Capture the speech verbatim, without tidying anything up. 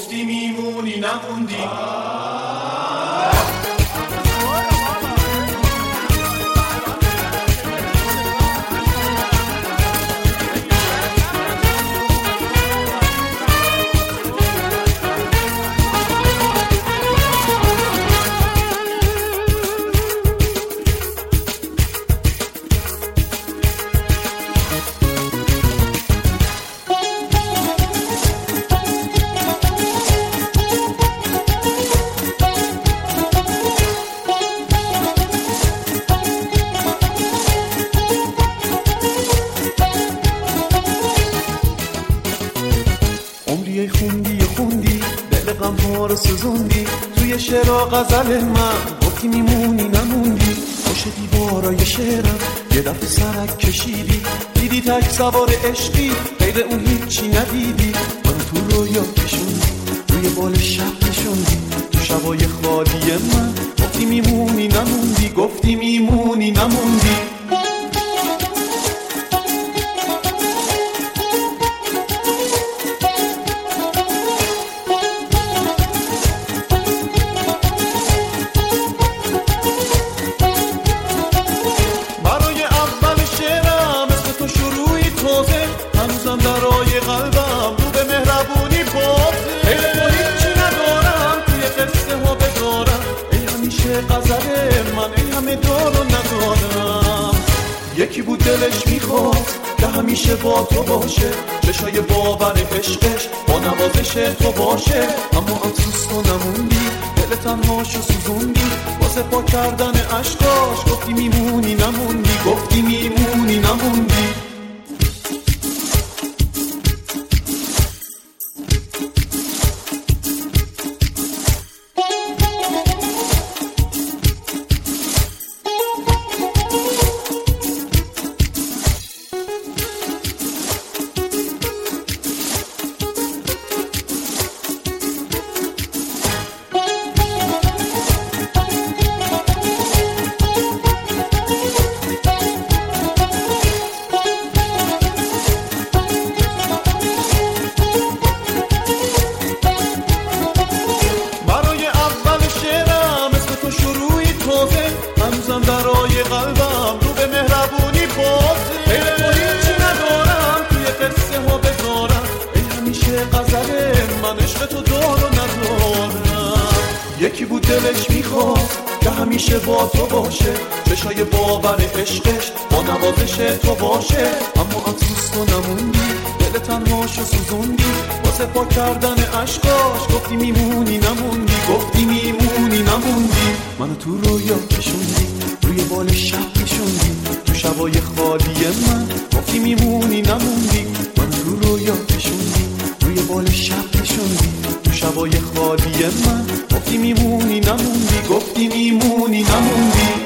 گفتی میمونی نموندی. عمری خوندی خوندی دل غم ها رو سوزوندی، توی شعر و غزل من گفتی میمونی نموندی. پشت دیوارای شعرم یه دفعه سرک کشیدی، دیدی تک سوار عشقی غیر اون هیچی ندیدی. من تو رویا کشوندی، روی بال شب نشوندی، تو شبای خالی من گفتی میمونی نموندی، گفتی میمونی نموندی. هنوزم درای قلبم رو به مهربونی بازه، غیر تو هیچی ندارم توی قصه ها بذارم. ای همیشه غزل من، ای همه دارو ندارم. یکی بود دلش میخواد که همیشه با تو باشه، چشای باور عشقش با نوازش تو باشه. اما افسوس تو نموندی، دل تنهاشو سوزوندی، واسه پا کردن عشقاش گفتی میمونی نموندی، گفتی میمونی نموندی. هنوزم درای قلبم رو به مهربونی بازه، غیر تو هیچی ندارم توی قصه ها بذارم. ای همیشه غزل من، عشق تو دارو ندارم. یکی بود دلش میخواد که همیشه با تو باشه، چشای باور عشقش با نوازش تو باشه. اما افسوس تو نموندی، دل تنهاشو سوزوندی، واسه پا کردن عشقاش گفتی میمونی نموندی، گفتی میمونی نموندی. منو تو رویا کشوندی، روی بال شب نشوندی، تو شبای خالی من گفتی میمونی نموندی. منو تو رویا کشوندی، روی بال شب نشوندی، تو شبای خالی من گفتی میمونی نموندی، گفتی میمونی نموندی.